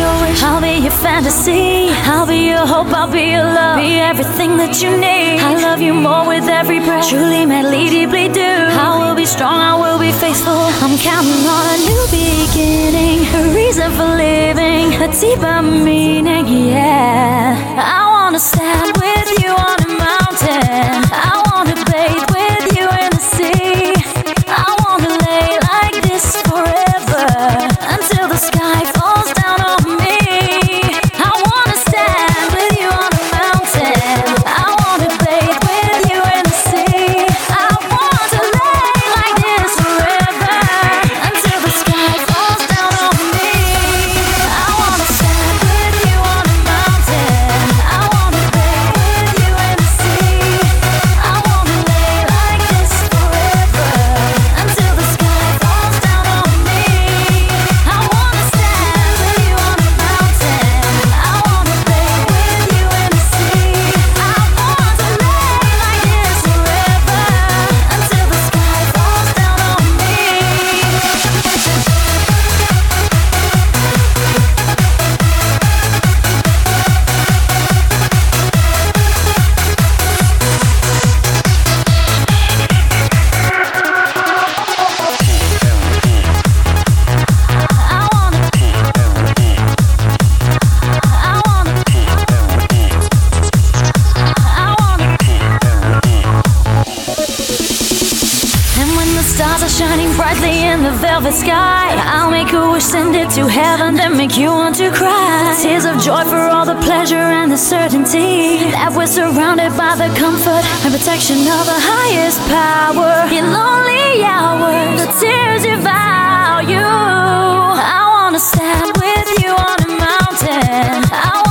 your wish, I'll be your fantasy. I'll be your hope, I'll be your love, be everything that you need. I love you more with every breath, truly, madly, deeply do. I will be strong, I will be faithful. I'm counting on a new beginning, a reason for living, a deeper meaning, yeah. I wanna stand with you on a mountain, I wanna bathe with you in the sea. I wanna lay like this forever, until the sky falls down on me. I wanna stand with you on a mountain, I wanna bathe with you in the sea. I want to lay like this forever, until the sky falls down on me. I wanna stand with you on a mountain, I wanna bathe with you in the sea. I wanna lay like this forever, until the sky falls down on me. I wanna stand with you on a mountain, I wanna bathe with you in the sea. I want to lay like this forever, until the sky falls down on me. And when the stars are shining brightly in the velvet sky, I'll make a wish, send it to heaven, then make you want to cry. Tears of joy for all the pleasure and the certainty that we're surrounded by the comfort and protection of the highest power. In lonely hours, the tears devour you. I wanna stand with you on a mountain, I